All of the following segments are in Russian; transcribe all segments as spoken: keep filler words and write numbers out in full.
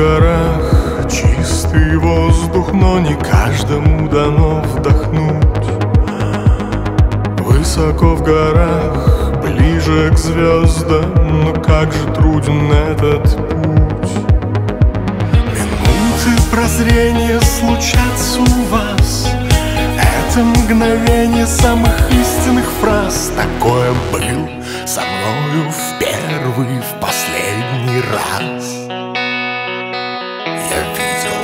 горах чистый воздух, но не каждому дано вдохнуть. Высоко в горах, ближе к звездам, но как же труден этот путь. Минуты прозрения случатся у вас, это мгновение самых истинных фраз. Такое был со мною в первый, в последний раз. Я видел,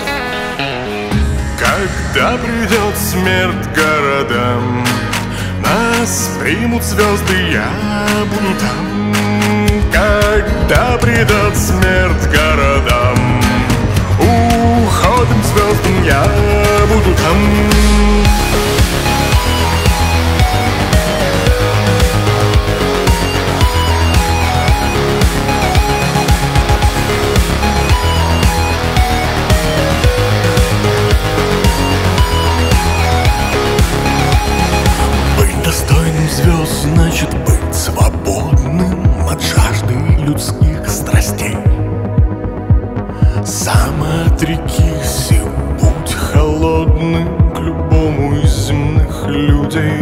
когда придет смерть городам, нас примут звезды, я буду там. Когда придет смерть городам, уходим к звездам, я буду там. Звезд значит быть свободным от жажды людских страстей. Сам от реки сил будь холодным к любому из земных людей.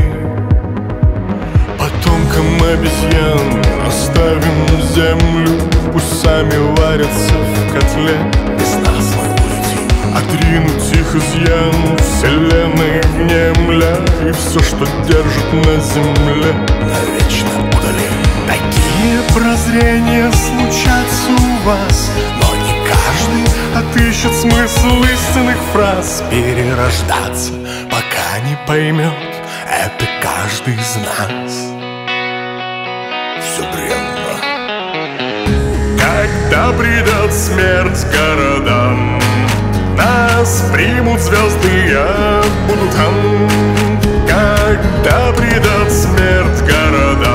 Потомкам обезьян оставим землю, пусть сами варятся в котле. Без нас мы улетим, отринуть их изъян вселенной внемля, и все, что держит на земле, навечно удалим. Такие прозрения случатся у вас, но не каждый отыщет смысл истинных фраз. Перерождаться, пока не поймет, это каждый из нас. Все бренно. Когда придет смерть городам, нас примут звезды, я буду там. Когда придет смерть городам,